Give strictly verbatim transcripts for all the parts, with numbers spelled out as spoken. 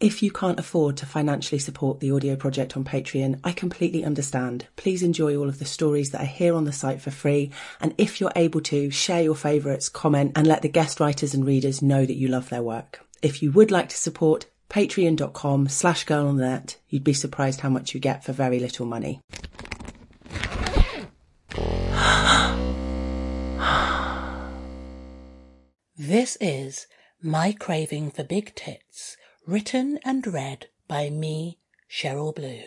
If you can't afford to financially support the audio project on Patreon, I completely understand. Please enjoy all of the stories that are here on the site for free. And if you're able to, share your favourites, comment, and let the guest writers and readers know that you love their work. If you would like to support, patreon.com slash girl on the net. You'd be surprised how much you get for very little money. This is My Craving for Big Tits, written and read by me, Cheryl Blue.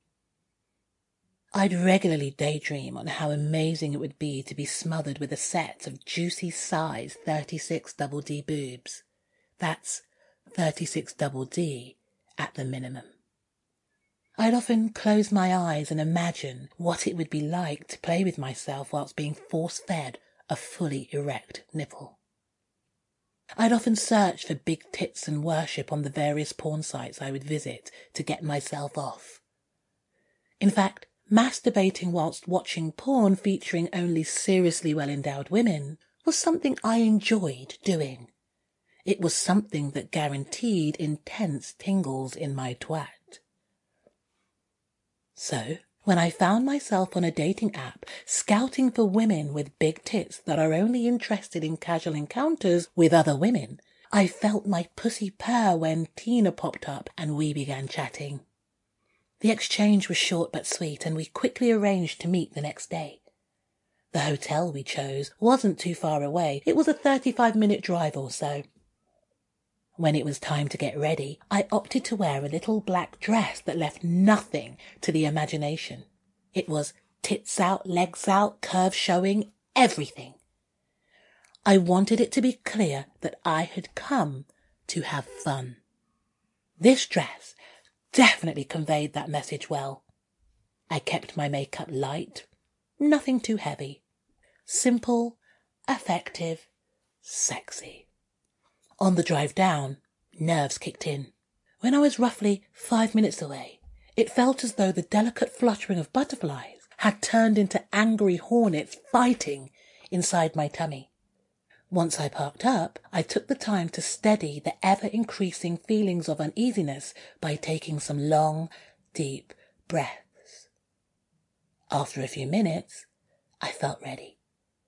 I'd regularly daydream on how amazing it would be to be smothered with a set of juicy size thirty-six double D boobs. That's thirty-six double D at the minimum. I'd often close my eyes and imagine what it would be like to play with myself whilst being force-fed a fully erect nipple. I'd often search for big tits and worship on the various porn sites I would visit to get myself off. In fact, masturbating whilst watching porn featuring only seriously well-endowed women was something I enjoyed doing. It was something that guaranteed intense tingles in my twat. So, when I found myself on a dating app scouting for women with big tits that are only interested in casual encounters with other women, I felt my pussy purr when Tina popped up and we began chatting. The exchange was short but sweet, and we quickly arranged to meet the next day. The hotel we chose wasn't too far away. It was a thirty-five minute drive or so. When it was time to get ready, I opted to wear a little black dress that left nothing to the imagination. It was tits out, legs out, curves showing, everything. I wanted it to be clear that I had come to have fun. This dress definitely conveyed that message well. I kept my makeup light, nothing too heavy. Simple, effective, sexy. On the drive down, nerves kicked in. When I was roughly five minutes away, it felt as though the delicate fluttering of butterflies had turned into angry hornets fighting inside my tummy. Once I parked up, I took the time to steady the ever-increasing feelings of uneasiness by taking some long, deep breaths. After a few minutes, I felt ready.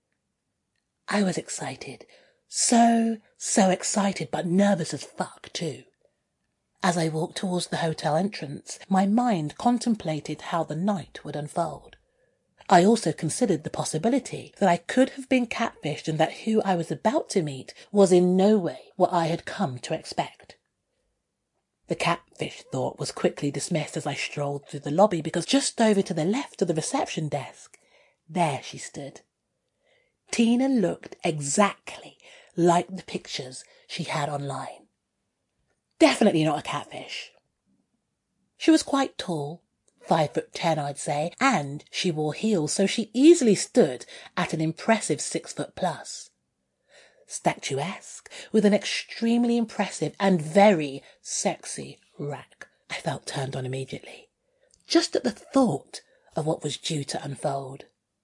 I was excited. So, so excited, but nervous as fuck, too. As I walked towards the hotel entrance, my mind contemplated how the night would unfold. I also considered the possibility that I could have been catfished and that who I was about to meet was in no way what I had come to expect. The catfish thought was quickly dismissed as I strolled through the lobby, because just over to the left of the reception desk, there she stood. Tina looked exactly like the pictures she had online. Definitely not a catfish. She was quite tall, five foot ten I'd say, and she wore heels, so she easily stood at an impressive six foot plus. Statuesque, with an extremely impressive and very sexy rack. I felt turned on immediately, just at the thought of what was due to unfold.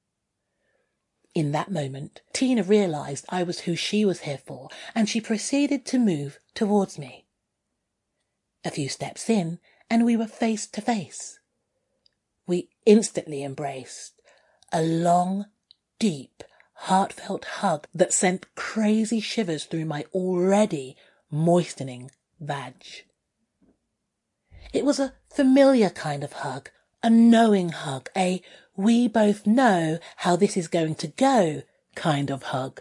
In that moment, Tina realised I was who she was here for, and she proceeded to move towards me. A few steps in, and we were face to face. We instantly embraced, a long, deep, heartfelt hug that sent crazy shivers through my already moistening vag. It was a familiar kind of hug, a knowing hug, a we both know how this is going to go kind of hug.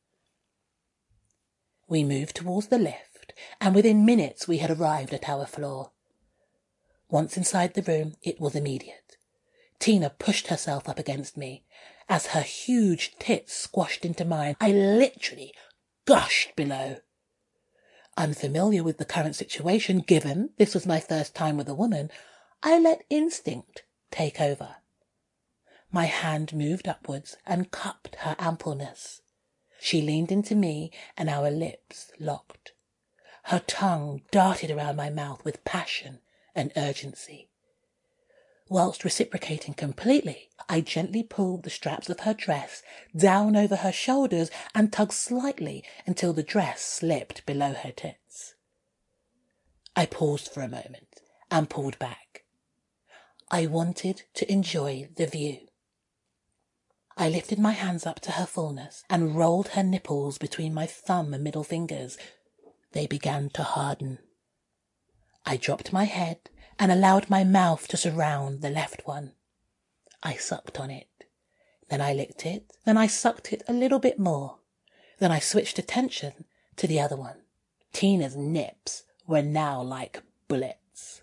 We moved towards the lift, and within minutes we had arrived at our floor. Once inside the room, it was immediate. Tina pushed herself up against me. As her huge tits squashed into mine, I literally gushed below. Unfamiliar with the current situation, given this was my first time with a woman, I let instinct take over. My hand moved upwards and cupped her ampleness. She leaned into me, and our lips locked. Her tongue darted around my mouth with passion and urgency. Whilst reciprocating completely, I gently pulled the straps of her dress down over her shoulders and tugged slightly until the dress slipped below her tits. I paused for a moment and pulled back. I wanted to enjoy the view. I lifted my hands up to her fullness and rolled her nipples between my thumb and middle fingers. They began to harden. I dropped my head and allowed my mouth to surround the left one. I sucked on it. Then I licked it. Then I sucked it a little bit more. Then I switched attention to the other one. Tina's nips were now like bullets.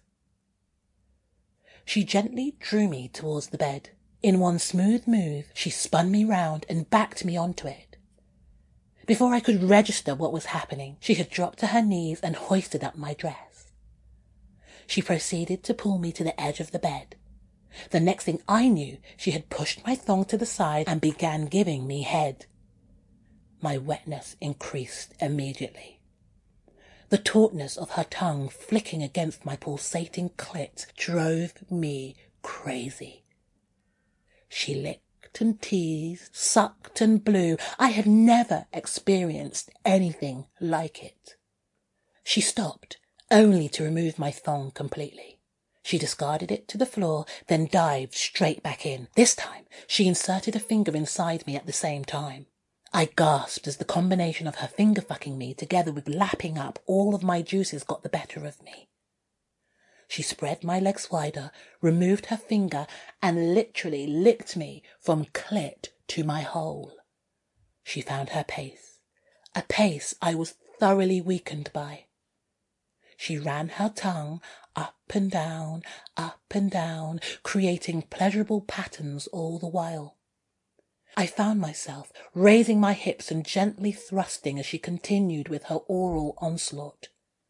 She gently drew me towards the bed. In one smooth move, she spun me round and backed me onto it. Before I could register what was happening, she had dropped to her knees and hoisted up my dress. She proceeded to pull me to the edge of the bed. The next thing I knew, she had pushed my thong to the side and began giving me head. My wetness increased immediately. The tautness of her tongue flicking against my pulsating clit drove me crazy. She licked and teased, sucked and blew. I had never experienced anything like it. She stopped, only to remove my thong completely. She discarded it to the floor, then dived straight back in. This time, she inserted a finger inside me at the same time. I gasped as the combination of her finger-fucking me together with lapping up all of my juices got the better of me. She spread my legs wider, removed her finger, and literally licked me from clit to my hole. She found her pace, a pace I was thoroughly weakened by. She ran her tongue up and down, up and down, creating pleasurable patterns all the while. I found myself raising my hips and gently thrusting as she continued with her oral onslaught.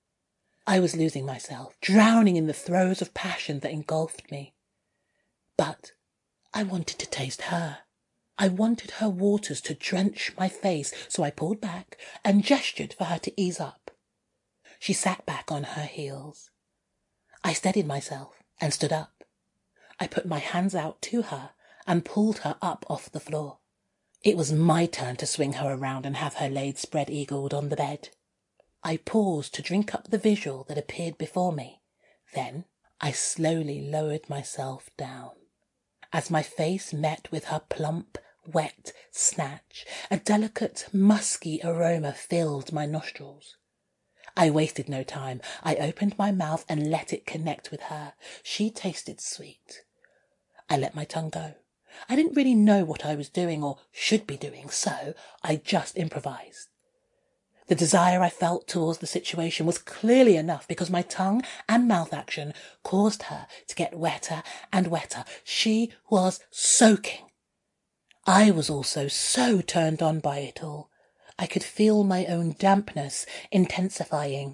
I was losing myself, drowning in the throes of passion that engulfed me. But I wanted to taste her. I wanted her waters to drench my face, so I pulled back and gestured for her to ease up. She sat back on her heels. I steadied myself and stood up. I put my hands out to her and pulled her up off the floor. It was my turn to swing her around and have her laid spread-eagled on the bed. I paused to drink up the visual that appeared before me. Then I slowly lowered myself down. As my face met with her plump, wet snatch, a delicate, musky aroma filled my nostrils. I wasted no time. I opened my mouth and let it connect with her. She tasted sweet. I let my tongue go. I didn't really know what I was doing or should be doing, so I just improvised. The desire I felt towards the situation was clearly enough because my tongue and mouth action caused her to get wetter and wetter. She was soaking. I was also so turned on by it all. I could feel my own dampness intensifying.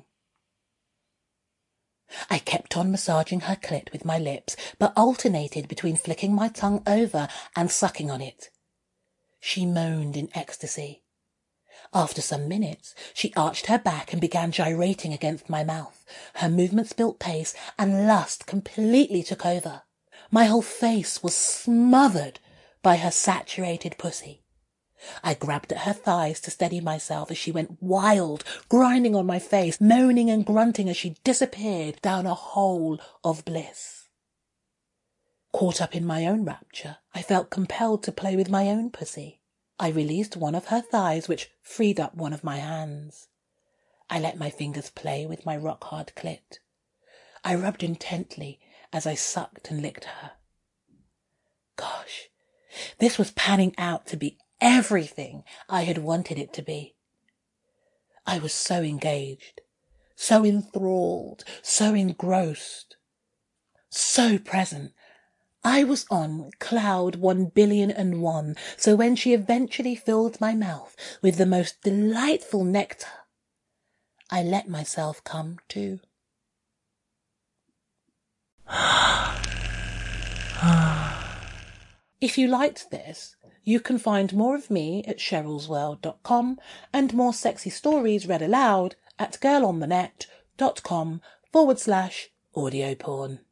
I kept on massaging her clit with my lips, but alternated between flicking my tongue over and sucking on it. She moaned in ecstasy. After some minutes, she arched her back and began gyrating against my mouth. Her movements built pace, and lust completely took over. My whole face was smothered by her saturated pussy. I grabbed at her thighs to steady myself as she went wild, grinding on my face, moaning and grunting as she disappeared down a hole of bliss. Caught up in my own rapture, I felt compelled to play with my own pussy. I released one of her thighs, which freed up one of my hands. I let my fingers play with my rock-hard clit. I rubbed intently as I sucked and licked her. Gosh, this was panning out to be everything I had wanted it to be. I was so engaged, so enthralled, so engrossed, so present. I was on cloud one billion and one, so when she eventually filled my mouth with the most delightful nectar, I let myself come too. If you liked this, you can find more of me at cheryl's world dot com and more sexy stories read aloud at girlonthenet.com forward slash audio porn.